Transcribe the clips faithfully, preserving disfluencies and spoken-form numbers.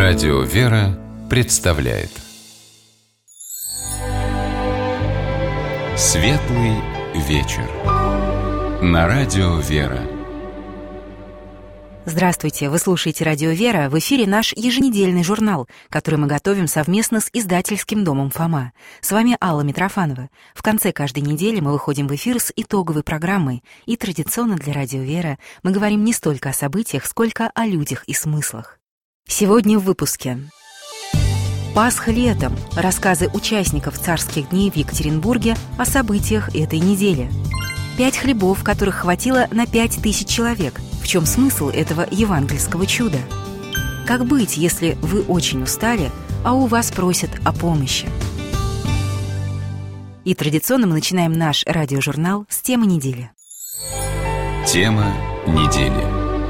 Радио «Вера» представляет Светлый вечер на Радио «Вера». Здравствуйте! Вы слушаете «Радио Вера». В эфире наш еженедельный журнал, который мы готовим совместно с издательским домом «Фома». С вами Алла Митрофанова. В конце каждой недели мы выходим в эфир с итоговой программой. И традиционно для «Радио Вера» мы говорим не столько о событиях, сколько о людях и смыслах. Сегодня в выпуске. Пасха летом. Рассказы участников царских дней в Екатеринбурге о событиях этой недели. Пять хлебов, которых хватило на пять тысяч человек. В чем смысл этого евангельского чуда? Как быть, если вы очень устали, а у вас просят о помощи? И традиционно мы начинаем наш радиожурнал с темы недели. Тема недели.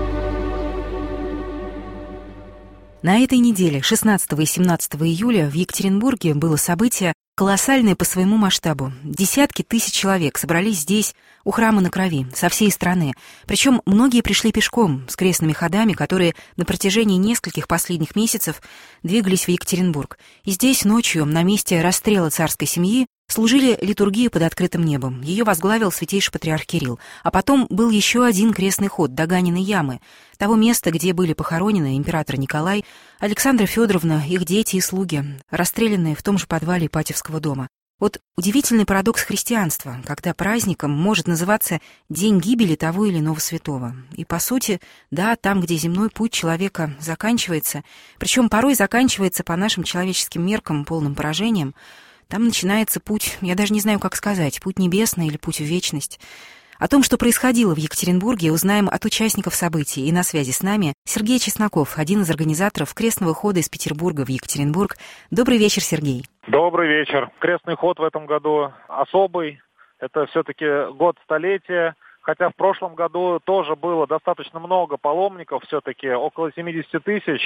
На этой неделе, шестнадцатого и семнадцатого июля, в Екатеринбурге было событие, колоссальное по своему масштабу. Десятки тысяч человек собрались здесь, у храма на Крови, со всей страны. Причем многие пришли пешком, с крестными ходами, которые на протяжении нескольких последних месяцев двигались в Екатеринбург. И здесь ночью, на месте расстрела царской семьи, служили литургию под открытым небом. Ее возглавил святейший патриарх Кирилл. А потом был еще один крестный ход до Ганиной ямы, того места, где были похоронены император Николай, Александра Федоровна, их дети и слуги, расстрелянные в том же подвале Ипатьевского дома. Вот удивительный парадокс христианства, когда праздником может называться день гибели того или иного святого. И, по сути, да, там, где земной путь человека заканчивается, причем порой заканчивается по нашим человеческим меркам полным поражением, там начинается путь, я даже не знаю, как сказать, путь небесный или путь в вечность. О том, что происходило в Екатеринбурге, узнаем от участников событий. И на связи с нами Сергей Чесноков, один из организаторов крестного хода из Петербурга в Екатеринбург. Добрый вечер, Сергей. Добрый вечер. Крестный ход в этом году особый. Это все-таки год столетия. Хотя в прошлом году тоже было достаточно много паломников, все-таки около семьдесят тысяч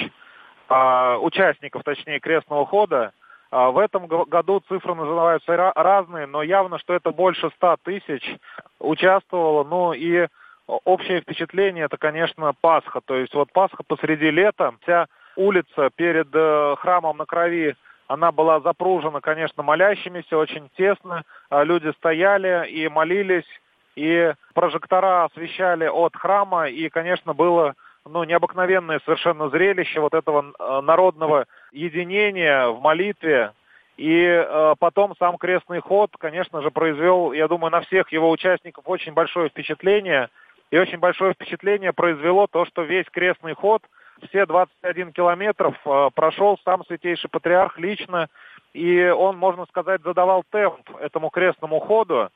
а, участников, точнее, крестного хода. В этом году цифры называются разные, но явно, что это больше ста тысяч участвовало. Ну и общее впечатление, это, конечно, Пасха. То есть вот Пасха посреди лета, вся улица перед храмом на Крови, она была запружена, конечно, молящимися, очень тесно. Люди стояли и молились, и прожектора освещали от храма, и, конечно, было... Ну, необыкновенное совершенно зрелище вот этого народного единения в молитве. И э, потом сам крестный ход, конечно же, произвел, я думаю, на всех его участников очень большое впечатление. И очень большое впечатление произвело то, что весь крестный ход, все двадцать один километров, э, прошел сам святейший патриарх лично. И он, можно сказать, задавал темп этому крестному ходу.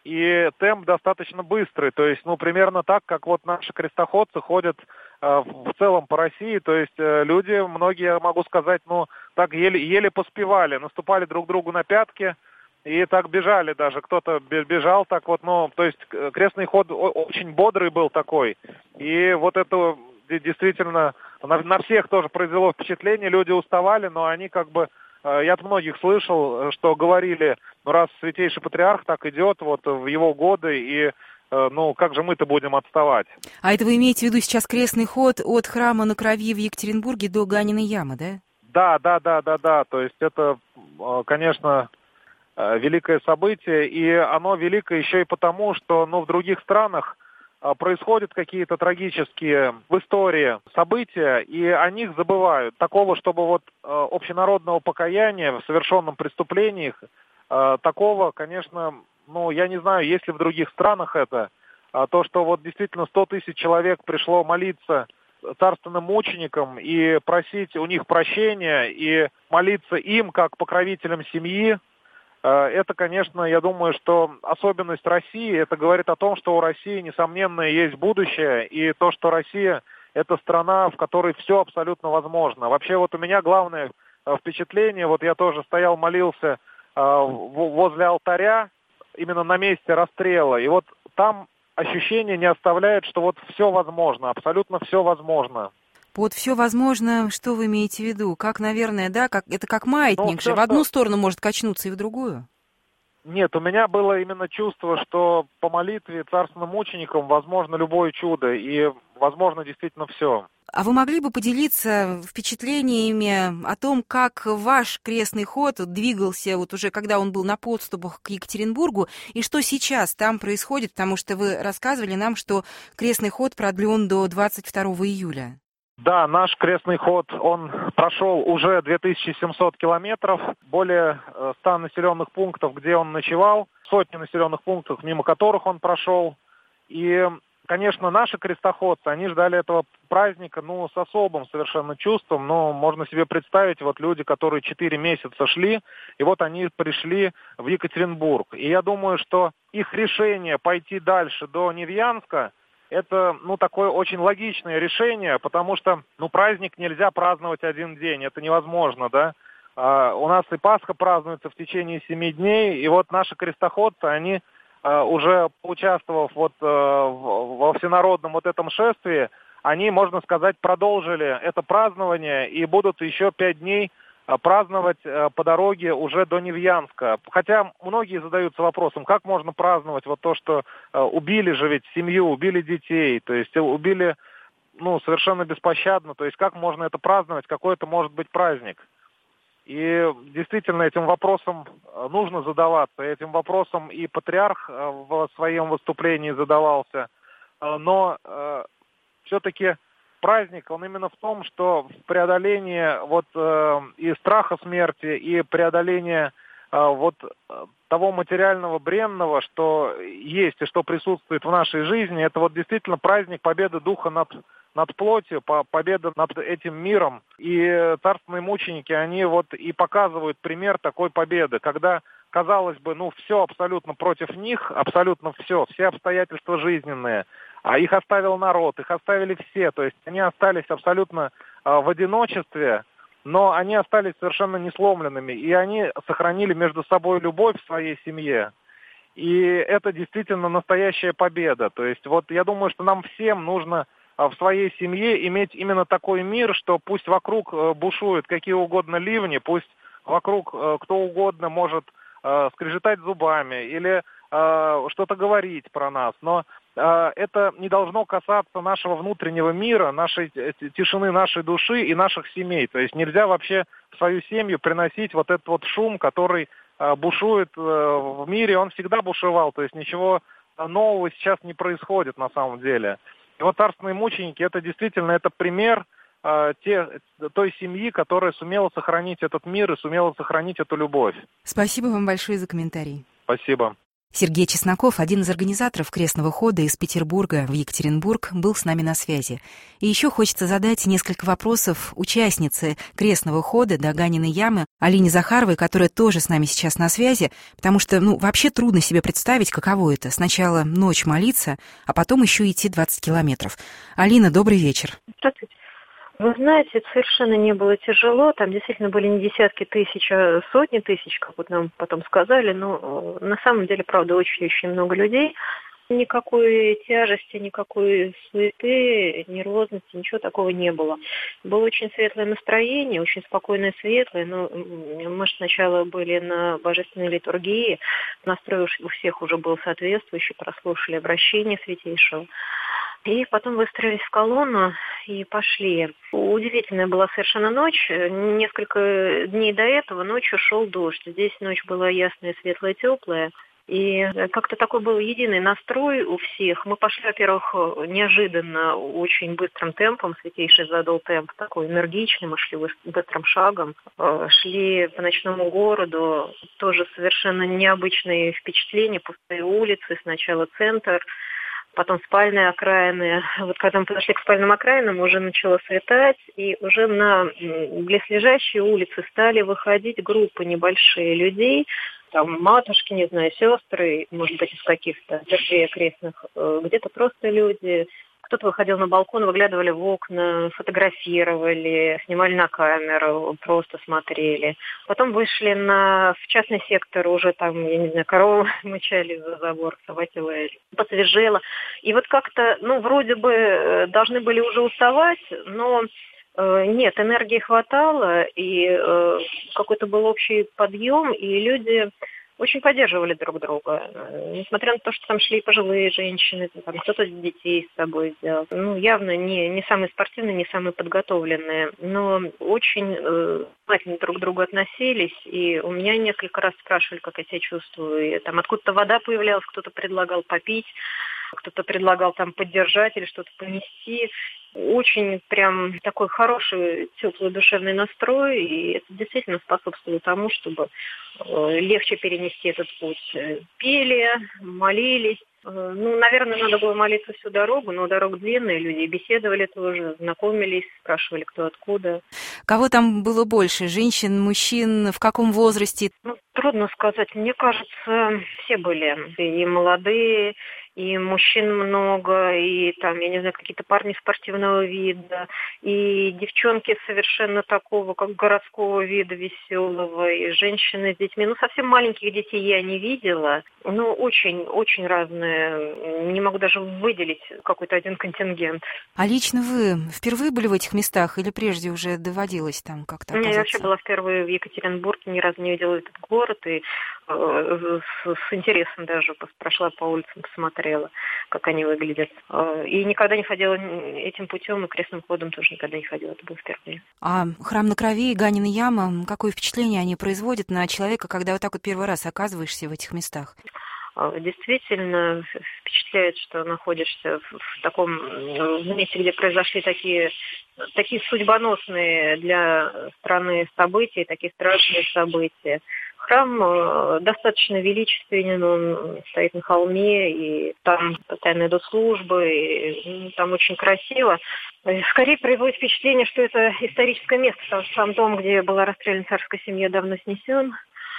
И темп достаточно быстрый, то есть, ну, примерно так, как вот наши крестоходцы ходят э, в целом по России, то есть э, люди, многие, могу сказать, ну, так еле, еле поспевали, наступали друг другу на пятки и так бежали даже, кто-то бежал так вот, ну, то есть крестный ход очень бодрый был такой, и вот это действительно на, на всех тоже произвело впечатление, люди уставали, но они как бы... Я от многих слышал, что говорили, ну раз святейший патриарх так идет вот в его годы, и ну как же мы-то будем отставать? А это вы имеете в виду сейчас крестный ход от храма на Крови в Екатеринбурге до Ганиной ямы, да? Да, да, да, да, да. То есть это, конечно, великое событие, и оно великое еще и потому, что ну, в других странах происходят какие-то трагические в истории события, и о них забывают. Такого, чтобы вот э, общенародного покаяния в совершенном преступлении, э, такого, конечно, ну, я не знаю, есть ли в других странах это, а то, что вот действительно сто тысяч человек пришло молиться царственным мученикам и просить у них прощения, и молиться им как покровителям семьи, это, конечно, я думаю, что особенность России, это говорит о том, что у России, несомненно, есть будущее, и то, что Россия – это страна, в которой все абсолютно возможно. Вообще, вот у меня главное впечатление, вот я тоже стоял, молился возле алтаря, именно на месте расстрела, и вот там ощущение не оставляет, что вот все возможно, абсолютно все возможно. Вот все возможно, что вы имеете в виду? Как, наверное, да, как, это как маятник ну, же, все, в одну что... сторону может качнуться и в другую. Нет, у меня было именно чувство, что по молитве царственным мученикам возможно любое чудо, и возможно действительно все. А вы могли бы поделиться впечатлениями о том, как ваш крестный ход двигался вот уже, когда он был на подступах к Екатеринбургу, и что сейчас там происходит, потому что вы рассказывали нам, что крестный ход продлен до двадцать второго июля. Да, наш крестный ход, он прошел уже две тысячи семьсот километров, более ста населенных пунктов, где он ночевал, сотни населенных пунктов, мимо которых он прошел. И, конечно, наши крестоходцы, они ждали этого праздника, ну, с особым совершенно чувством. Но можно себе представить, вот люди, которые четыре месяца шли, и вот они пришли в Екатеринбург. И я думаю, что их решение пойти дальше до Невьянска, это, ну, такое очень логичное решение, потому что, ну, праздник нельзя праздновать один день, это невозможно, да. А, у нас и Пасха празднуется в течение семи дней, и вот наши крестоходцы, они, а, уже поучаствовав вот а, в, во всенародном вот этом шествии, они, можно сказать, продолжили это празднование и будут еще пять дней праздновать по дороге уже до Невьянска. Хотя многие задаются вопросом, как можно праздновать вот то, что убили же ведь семью, убили детей, то есть убили, ну, совершенно беспощадно, то есть как можно это праздновать, какой это может быть праздник. И действительно этим вопросом нужно задаваться, этим вопросом и патриарх в своем выступлении задавался, но все-таки праздник, он именно в том, что в преодолении вот э, и страха смерти, и преодоления э, вот того материального бренного, что есть и что присутствует в нашей жизни, это вот действительно праздник победы духа над, над плотью, по, победа над этим миром. И царственные мученики, они вот и показывают пример такой победы, когда, казалось бы, ну все абсолютно против них, абсолютно все, все обстоятельства жизненные, а их оставил народ, их оставили все, то есть они остались абсолютно э, в одиночестве, но они остались совершенно несломленными, и они сохранили между собой любовь в своей семье. И это действительно настоящая победа. То есть вот я думаю, что нам всем нужно э, в своей семье иметь именно такой мир, что пусть вокруг э, бушуют какие угодно ливни, пусть вокруг э, кто угодно может э, скрежетать зубами или э, что-то говорить про нас, но это не должно касаться нашего внутреннего мира, нашей тишины, нашей души и наших семей. То есть нельзя вообще в свою семью приносить вот этот вот шум, который бушует в мире. Он всегда бушевал, то есть ничего нового сейчас не происходит на самом деле. И вот царственные мученики, это действительно это пример те, той семьи, которая сумела сохранить этот мир и сумела сохранить эту любовь. Спасибо вам большое за комментарий. Спасибо. Сергей Чесноков, один из организаторов крестного хода из Петербурга в Екатеринбург, был с нами на связи. И еще хочется задать несколько вопросов участнице крестного хода до Ганиной ямы Алине Захаровой, которая тоже с нами сейчас на связи, потому что, ну, вообще трудно себе представить, каково это. Сначала ночь молиться, а потом еще идти двадцать километров. Алина, добрый вечер. Здравствуйте. Вы знаете, это совершенно не было тяжело. Там действительно были не десятки тысяч, а сотни тысяч, как вот нам потом сказали. Но на самом деле, правда, очень-очень много людей. Никакой тяжести, никакой суеты, нервозности, ничего такого не было. Было очень светлое настроение, очень спокойное, светлое. Но мы же сначала были на божественной литургии. Настрой у всех уже был соответствующий, прослушали обращение Святейшего. И потом выстроились в колонну и пошли. Удивительная была совершенно ночь. Несколько дней до этого ночью шел дождь. Здесь ночь была ясная, светлая, теплая. И как-то такой был единый настрой у всех. Мы пошли, во-первых, неожиданно, очень быстрым темпом. Святейший задал темп такой энергичный. Мы шли быстрым шагом. Шли по ночному городу. Тоже совершенно необычные впечатления. Пустые улицы. Сначала центр, потом спальные окраины. Вот когда мы подошли к спальным окраинам, уже начало светать, и уже на близлежащие улицы стали выходить группы небольшие людей, там матушки, не знаю, сестры, может быть, из каких-то церквей окрестных, где-то просто люди. Кто-то выходил на балкон, выглядывали в окна, фотографировали, снимали на камеру, просто смотрели. Потом вышли на, в частный сектор, уже там, я не знаю, коровы мычали за забор, собаки лаяли. Посвежело. И вот как-то, ну, вроде бы должны были уже уставать, но э, нет, энергии хватало, и э, какой-то был общий подъем, и люди очень поддерживали друг друга. Несмотря на то, что там шли пожилые женщины, там кто-то детей с собой взял. Ну, явно не, не самые спортивные, не самые подготовленные, но очень э, внимательно друг к другу относились. И у меня несколько раз спрашивали, как я себя чувствую. И там откуда-то вода появлялась, кто-то предлагал попить, кто-то предлагал там поддержать или что-то понести. Очень прям такой хороший, теплый душевный настрой, и это действительно способствовало тому, чтобы легче перенести этот путь. Пели, молились. Ну, наверное, надо было молиться всю дорогу, но дорога длинная, люди беседовали тоже, знакомились, спрашивали, кто откуда. Кого там было больше? Женщин, мужчин? В каком возрасте? Ну, трудно сказать. Мне кажется, все были. И молодые, и мужчин много, и там, я не знаю, какие-то парни спортивного вида, и девчонки совершенно такого, как городского вида, веселого, и женщины с детьми. Ну, совсем маленьких детей я не видела. Ну, очень-очень разные. Не могу даже выделить какой-то один контингент. А лично вы впервые были в этих местах или прежде уже доводилось там как-то оказаться? Я вообще была впервые в Екатеринбурге, ни разу не видела этот город, и э, с, с интересом даже прошла по улицам, посмотрела, как они выглядят. И никогда не ходила этим путем, и крестным ходом тоже никогда не ходила, это было впервые. А храм на Крови и Ганина яма, какое впечатление они производят на человека, когда вот так вот первый раз оказываешься в этих местах? Действительно впечатляет, что находишься в таком в месте, где произошли такие, такие судьбоносные для страны события, такие страшные события. Храм достаточно величественен, он стоит на холме, и там постоянно идут службы, и там очень красиво. Скорее производит впечатление, что это историческое место, потому что сам дом, где была расстреляна царская семья, давно снесен.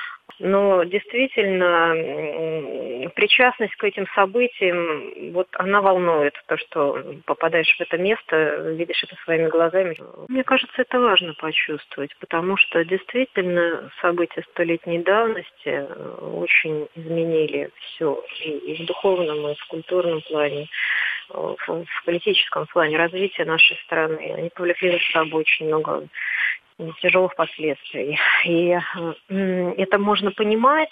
Но действительно причастность к этим событиям, вот она волнует. То, что попадаешь в это место, видишь это своими глазами. Мне кажется, это важно почувствовать, потому что действительно события столетней давности очень изменили все и в духовном, и в культурном плане, в политическом плане развития нашей страны. Они повлекли за собой очень много тяжелых последствий. И это можно понимать,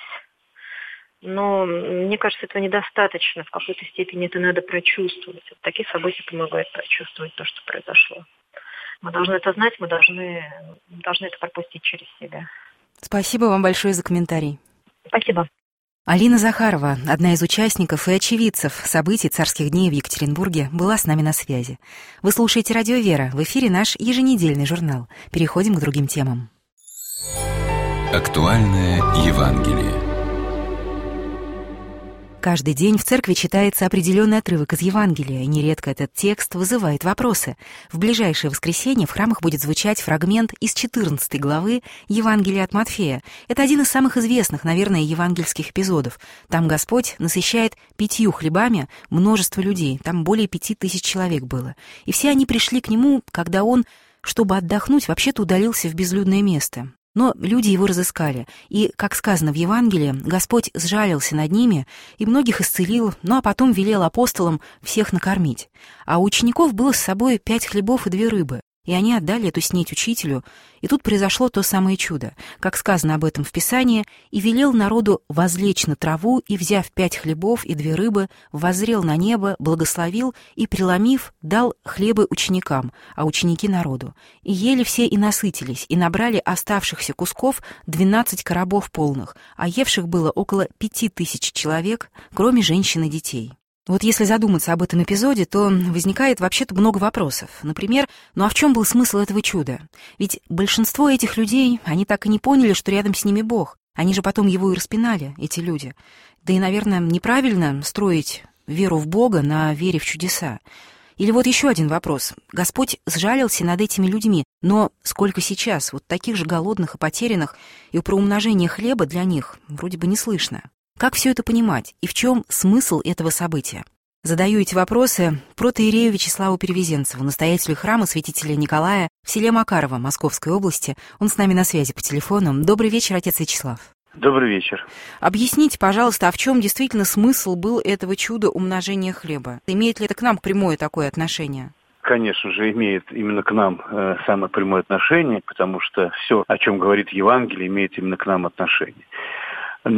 но мне кажется, этого недостаточно. В какой-то степени это надо прочувствовать. Вот такие события помогают прочувствовать то, что произошло. Мы должны это знать, мы должны, должны это пропустить через себя. Спасибо вам большое за комментарий. Спасибо. Алина Захарова, одна из участников и очевидцев событий царских дней в Екатеринбурге, была с нами на связи. Вы слушаете «Радио Вера», в эфире наш еженедельный журнал. Переходим к другим темам. Актуальное Евангелие. Каждый день в церкви читается определенный отрывок из Евангелия, и нередко этот текст вызывает вопросы. В ближайшее воскресенье в храмах будет звучать фрагмент из четырнадцатой главы Евангелия от Матфея. Это один из самых известных, наверное, евангельских эпизодов. Там Господь насыщает пятью хлебами множество людей, там более пяти тысяч человек было. И все они пришли к Нему, когда Он, чтобы отдохнуть, вообще-то удалился в безлюдное место. Но люди его разыскали, и, как сказано в Евангелии, Господь сжалился над ними и многих исцелил, ну а потом велел апостолам всех накормить. А у учеников было с собой пять хлебов и две рыбы, и они отдали эту снеть учителю, и тут произошло то самое чудо, как сказано об этом в Писании, и велел народу возлечь на траву, и, взяв пять хлебов и две рыбы, воззрел на небо, благословил и, преломив, дал хлебы ученикам, а ученики народу. И ели все и насытились, и набрали оставшихся кусков двенадцать коробов полных, а евших было около пяти тысяч человек, кроме женщин и детей. Вот если задуматься об этом эпизоде, то возникает вообще-то много вопросов. Например, ну а в чем был смысл этого чуда? Ведь большинство этих людей, они так и не поняли, что рядом с ними Бог. Они же потом его и распинали, эти люди. Да и, наверное, неправильно строить веру в Бога на вере в чудеса. Или вот еще один вопрос. Господь сжалился над этими людьми, но сколько сейчас вот таких же голодных и потерянных, и про умножение хлеба для них вроде бы не слышно. Как все это понимать и в чем смысл этого события? Задаю эти вопросы протоиерею Вячеславу Перевезенцеву, настоятелю храма святителя Николая в селе Макарово Московской области. Он с нами на связи по телефону. Добрый вечер, отец Вячеслав. Добрый вечер. Объясните, пожалуйста, а в чем действительно смысл был этого чуда умножения хлеба? Имеет ли это к нам прямое такое отношение? Конечно же, имеет именно к нам э, самое прямое отношение, потому что все, о чем говорит Евангелие, имеет именно к нам отношение. Но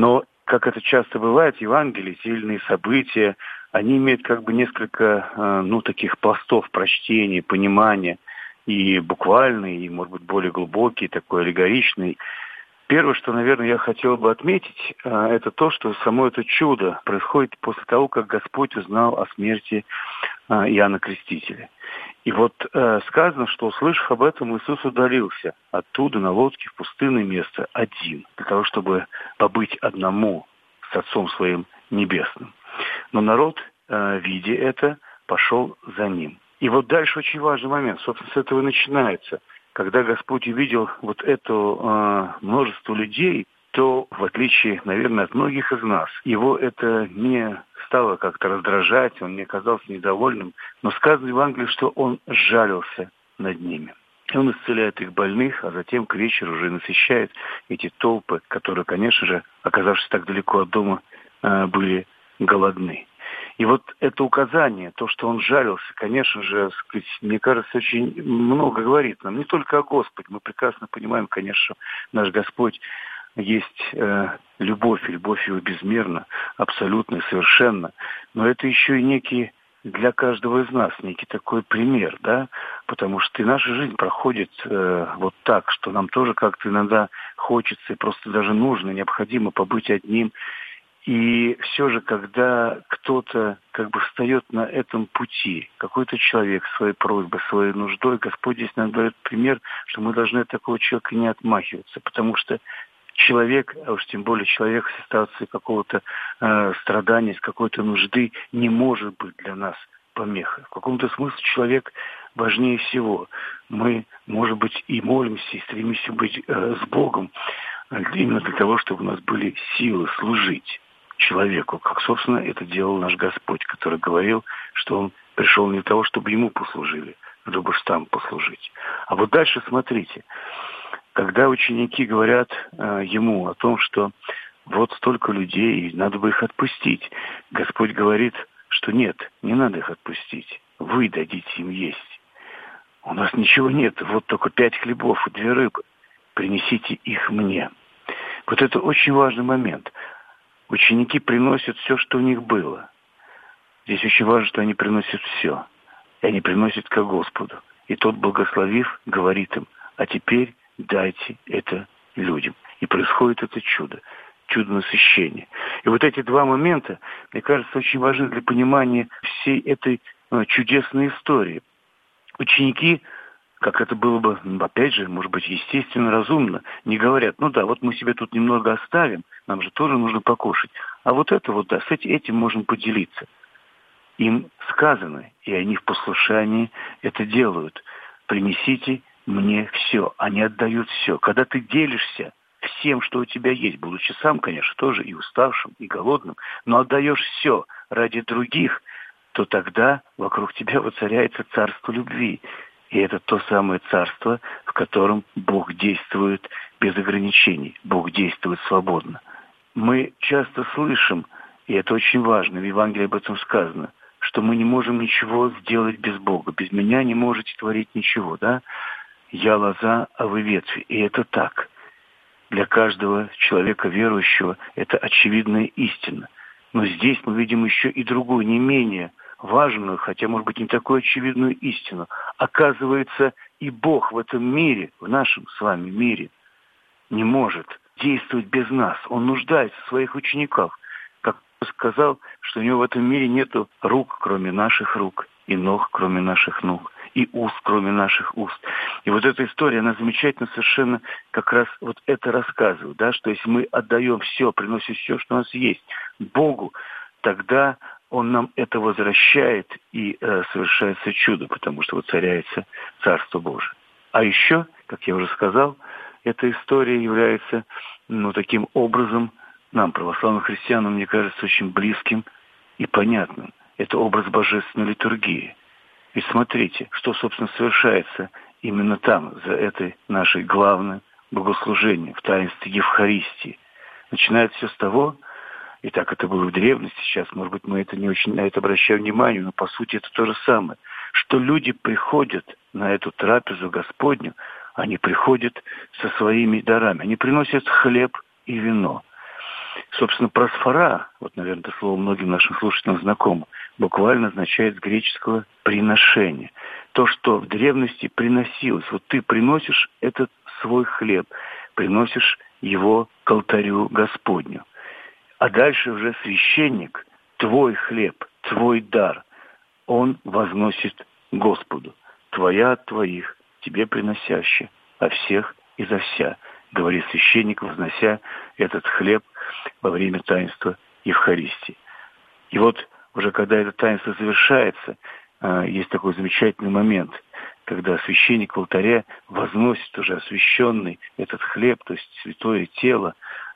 как это часто бывает в Евангелии, сильные события, они имеют как бы несколько, ну, таких пластов прочтения, понимания, и буквальный, и, может быть, более глубокий, такой аллегоричный. Первое, что, наверное, я хотел бы отметить, это то, что само это чудо происходит после того, как Господь узнал о смерти Иоанна Крестителя. И вот сказано, что, услышав об этом, Иисус удалился оттуда на лодке в пустынное место один, для того, чтобы побыть одному с Отцом Своим Небесным. Но народ, видя это, пошел за ним. И вот дальше очень важный момент, собственно, с этого и начинается. Когда Господь увидел вот это э, множество людей, то, в отличие, наверное, от многих из нас, его это не стало как-то раздражать, он не оказался недовольным, но сказано в Евангелии, что он сжалился над ними. И он исцеляет их больных, а затем к вечеру уже насыщает эти толпы, которые, конечно же, оказавшись так далеко от дома, э, были голодны. И вот это указание, то, что он жалился, конечно же, сказать, мне кажется, очень много говорит нам. Не только о Господе. Мы прекрасно понимаем, конечно, что наш Господь есть э, любовь, и любовь его безмерна, абсолютно, совершенно. Но это еще и некий для каждого из нас, некий такой пример, да, потому что и наша жизнь проходит э, вот так, что нам тоже как-то иногда хочется и просто даже нужно, необходимо побыть одним. И все же, когда кто-то как бы встает на этом пути, какой-то человек своей просьбой, своей нуждой, Господь здесь нам дает пример, что мы должны от такого человека не отмахиваться, потому что человек, а уж тем более человек в ситуации какого-то э, страдания, с какой-то нужды, не может быть для нас помехой. В каком-то смысле человек важнее всего. Мы, может быть, и молимся, и стремимся быть э, с Богом именно для того, чтобы у нас были силы служить человеку, как, собственно, это делал наш Господь, который говорил, что Он пришел не для того, чтобы Ему послужили, чтобы штамп послужить. А вот дальше смотрите, когда ученики говорят э, Ему о том, что вот столько людей, и надо бы их отпустить, Господь говорит, что нет, не надо их отпустить, вы дадите им есть. У нас ничего нет, вот только пять хлебов и две рыбы, принесите их мне. Вот это очень важный момент. Ученики приносят все, что у них было. Здесь очень важно, что они приносят все. И они приносят ко Господу. И тот, благословив, говорит им, а теперь дайте это людям. И происходит это чудо. Чудо насыщения. И вот эти два момента, мне кажется, очень важны для понимания всей этой ну, чудесной истории. Ученики, как это было бы, опять же, может быть, естественно, разумно, не говорят, ну да, вот мы себе тут немного оставим, нам же тоже нужно покушать. А вот это вот, да, с этим можем поделиться. Им сказано, и они в послушании это делают. Принесите мне все. Они отдают все. Когда ты делишься всем, что у тебя есть, будучи сам, конечно, тоже и уставшим, и голодным, но отдаешь все ради других, то тогда вокруг тебя воцаряется царство любви. И это то самое царство, в котором Бог действует без ограничений. Бог действует свободно. Мы часто слышим, и это очень важно, в Евангелии об этом сказано, что мы не можем ничего сделать без Бога. Без меня не можете творить ничего, да? Я лоза, а вы ветви. И это так. Для каждого человека верующего это очевидная истина. Но здесь мы видим еще и другую, не менее важную, хотя, может быть, не такую очевидную истину. Оказывается, и Бог в этом мире, в нашем с вами мире, не может действовать без нас. Он нуждается в своих учениках. Как он сказал, что у него в этом мире нету рук, кроме наших рук, и ног, кроме наших ног, и уст, кроме наших уст. И вот эта история, она замечательно совершенно как раз вот это рассказывает, да, что если мы отдаем все, приносим все, что у нас есть, Богу, тогда Он нам это возвращает, и э, совершается чудо, потому что воцаряется Царство Божие. А еще, как я уже сказал, эта история является, ну, таким образом, нам, православным христианам, мне кажется, очень близким и понятным. Это образ божественной литургии. Ведь смотрите, что, собственно, совершается именно там, за этой нашей главной богослужением, в таинстве Евхаристии. Начинается все с того, и так это было в древности, сейчас, может быть, мы это не очень на это обращаем внимание, но по сути это то же самое, что люди приходят на эту трапезу Господню, они приходят со своими дарами, они приносят хлеб и вино. Собственно, просфора, вот, наверное, это слово многим нашим слушателям знакомо, буквально означает с греческого «приношение». То, что в древности приносилось. Вот ты приносишь этот свой хлеб, приносишь его к алтарю Господню. А дальше уже священник, твой хлеб, твой дар, он возносит Господу. Твоя от твоих, тебе приносящая, а всех и за вся, говорит священник, вознося этот хлеб во время таинства Евхаристии. И вот уже когда это таинство завершается, есть такой замечательный момент, когда священник в алтаре возносит уже освященный этот хлеб, то есть святое тело,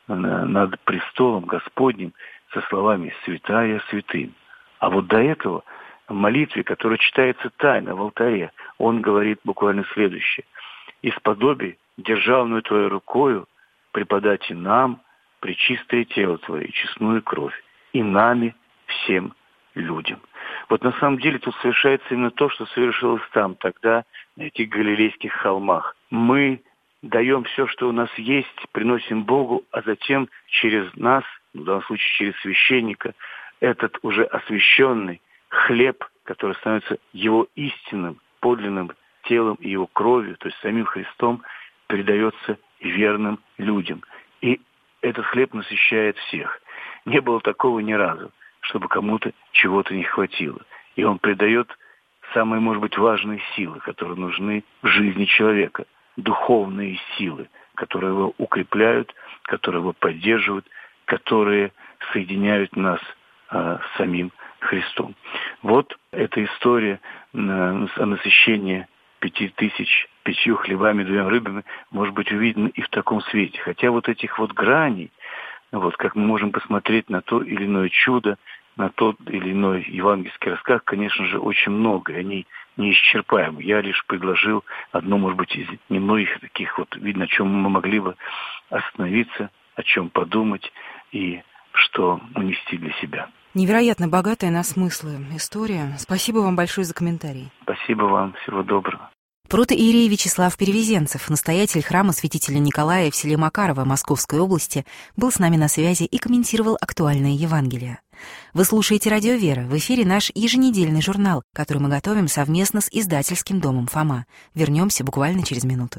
над престолом Господним со словами «Святая святым». А вот до этого в молитве, которая читается тайно в алтаре, он говорит буквально следующее: «Исподоби державную Твою рукою преподати нам пречистое тело Твое, честную кровь, и нами всем людям». Вот на самом деле тут совершается именно то, что совершилось там, тогда, на этих галилейских холмах. Мы даем все, что у нас есть, приносим Богу, а затем через нас, в данном случае через священника, этот уже освященный хлеб, который становится его истинным, подлинным телом и его кровью, то есть самим Христом, передается верным людям. И этот хлеб насыщает всех. Не было такого ни разу, чтобы кому-то чего-то не хватило. И он придает самые, может быть, важные силы, которые нужны в жизни человека. Духовные силы, которые его укрепляют, которые его поддерживают, которые соединяют нас а, с самим Христом. Вот эта история а, о насыщении пяти тысяч пятью хлебами, двумя рыбами может быть увидена и в таком свете. Хотя вот этих вот граней, вот как мы можем посмотреть на то или иное чудо, на тот или иной евангельский рассказ, конечно же, очень много, и они неисчерпаемы. Я лишь предложил одно, может быть, из немногих таких вот, видно, о чем мы могли бы остановиться, о чем подумать и что унести для себя. Невероятно богатая на смыслы история. Спасибо вам большое за комментарий. Спасибо вам. Всего доброго. Протоиерей Вячеслав Перевезенцев, настоятель храма святителя Николая в селе Макарово Московской области, был с нами на связи и комментировал актуальные Евангелия. Вы слушаете «Радио Вера». В эфире наш еженедельный журнал, который мы готовим совместно с издательским домом «Фома». Вернемся буквально через минуту.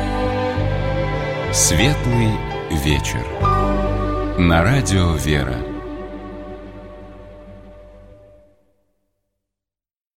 Светлый вечер. На радио «Вера».